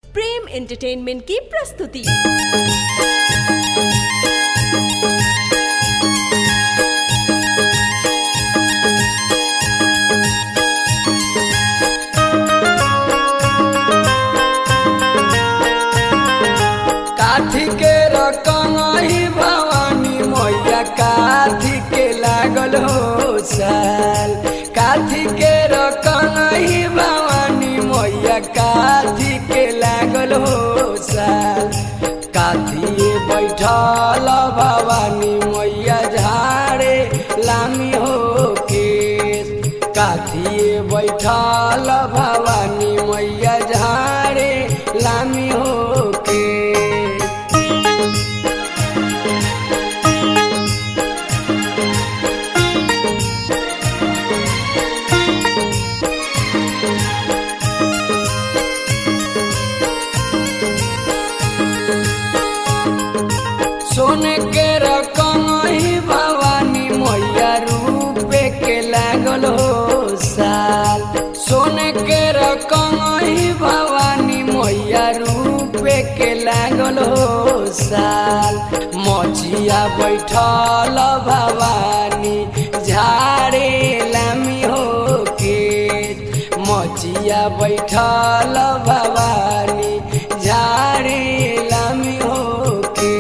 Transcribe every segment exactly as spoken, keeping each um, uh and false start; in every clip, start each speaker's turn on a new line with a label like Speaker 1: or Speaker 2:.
Speaker 1: प्रेम entertainment की प्रस्तुति।
Speaker 2: काठी के रकमही भवानी मैया काठी के लागल हो साल। काठी के रकमही भवानी मैया काठी के लागल हो साल। काठिए बैठल भवानी मैया झाड़े लामी हो केस। काठिए बैठल भवानी मैया झाड़े लामी हो केस। सोने के रकमही भवानी मैया रूपे के लागल हो साल। सोने के रकमही भवानी मैया रूपे के लागल हो साल। मचिया बैठल भवानी झाड़े लामी हो के। मचिया बैठल भवानी झाड़े लामी हो के।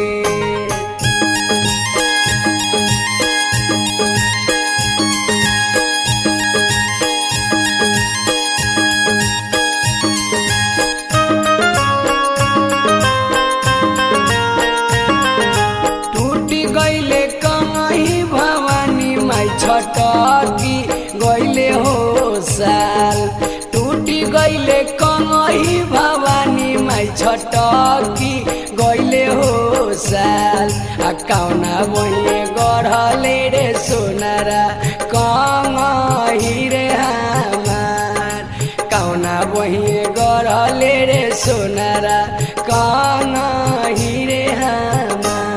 Speaker 2: छटकी गईले हो साल। टूटी गईले कमही भवानी माई छटकी गईले हो साल। आ कौना बहिए गढ़ले रे सोनारा कमही रे हमार। कौना बहिए गढ़ले रे सोनारा कमही रे हमार।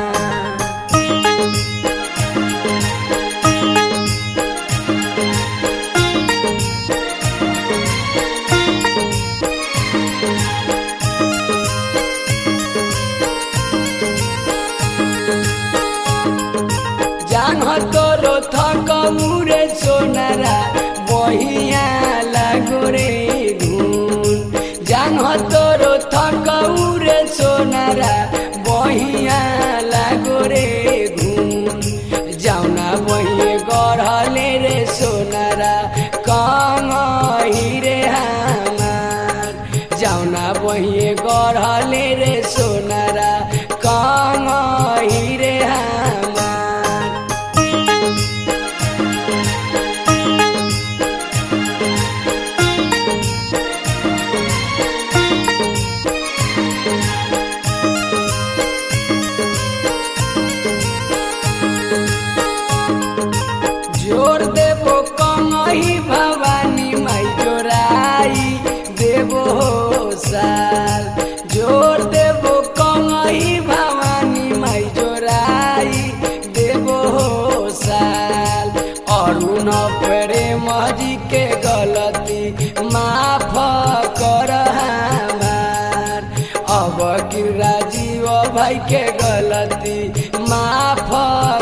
Speaker 2: तोरो थकमुरे सोनारा बहिया लागो रे धुन। जान तोरो थकमुरे सोनारा बहिया लागो रे धुन। जाउना बहिए गढ़ले रे सोनारा कमही रे हमार। जाउना बहिए गढ़ले रे सोनारा कमही रे हमार। जोर देवो कमही भवानी माई जोराई देवो हो साल। जोर देवो कमही भवानी माई जोराई देवो हो साल। अरुण प्रेम जी के गलती माफ कर हमार। अब की राजीव भाई के गलती माफ